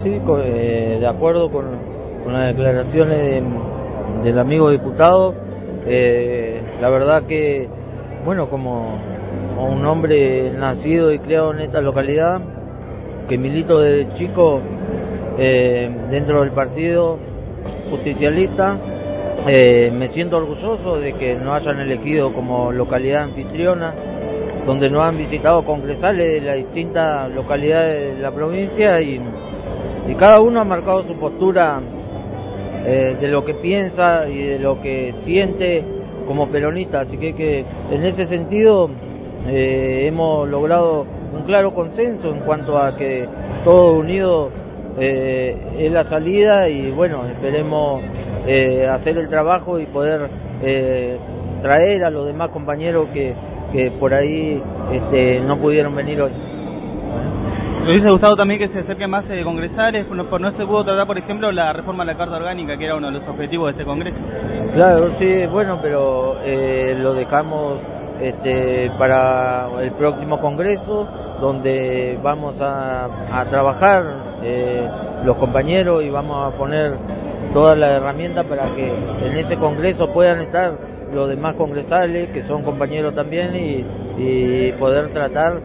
sí, de acuerdo con las declaraciones del amigo diputado. La verdad que, bueno, como un hombre nacido y criado en esta localidad, que milito desde chico dentro del partido justicialista, me siento orgulloso de que nos hayan elegido como localidad anfitriona, donde nos han visitado congresales de las distintas localidades de la provincia y cada uno ha marcado su postura de lo que piensa y de lo que siente como peronista, así que en ese sentido hemos logrado un claro consenso en cuanto a que todo unido es la salida y bueno, esperemos hacer el trabajo y poder traer a los demás compañeros que por ahí no pudieron venir hoy. ¿Le hubiese gustado también que se acerquen más congresales? Por no se pudo tratar, por ejemplo, la reforma de la Carta Orgánica, que era uno de los objetivos de este Congreso. Claro, sí, bueno, pero lo dejamos para el próximo Congreso, donde vamos a trabajar los compañeros y vamos a poner todas las herramientas para que en ese Congreso puedan estar los demás congresales, que son compañeros también, y poder tratar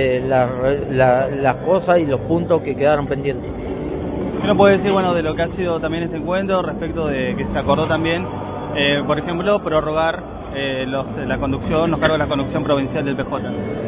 las cosas y los puntos que quedaron pendientes. ¿Qué nos puede decir, bueno, de lo que ha sido también este encuentro respecto de que se acordó también, por ejemplo, prorrogar los cargos de la conducción provincial del PJ?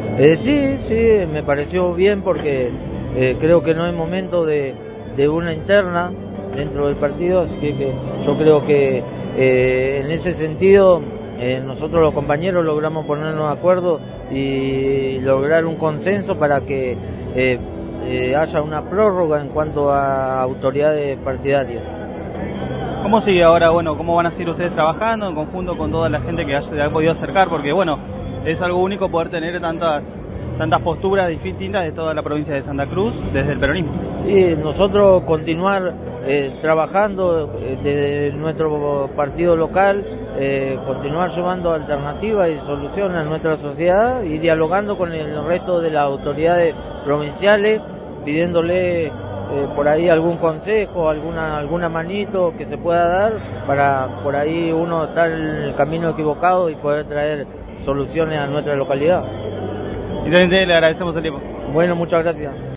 Sí, me pareció bien porque creo que no es momento de una interna dentro del partido, así que yo creo que en ese sentido nosotros los compañeros logramos ponernos de acuerdo y lograr un consenso para que haya una prórroga en cuanto a autoridades partidarias. ¿Cómo sigue ahora? Bueno, ¿cómo van a seguir ustedes trabajando en conjunto con toda la gente que se ha podido acercar? Porque bueno, es algo único poder tener tantas posturas distintas de toda la provincia de Santa Cruz desde el peronismo. Sí, nosotros continuar trabajando desde nuestro partido local, continuar llevando alternativas y soluciones a nuestra sociedad y dialogando con el resto de las autoridades provinciales, pidiéndole por ahí algún consejo, alguna manito que se pueda dar para por ahí uno estar en el camino equivocado y poder traer soluciones a nuestra localidad. Intendente, le agradecemos el tiempo. Bueno, muchas gracias.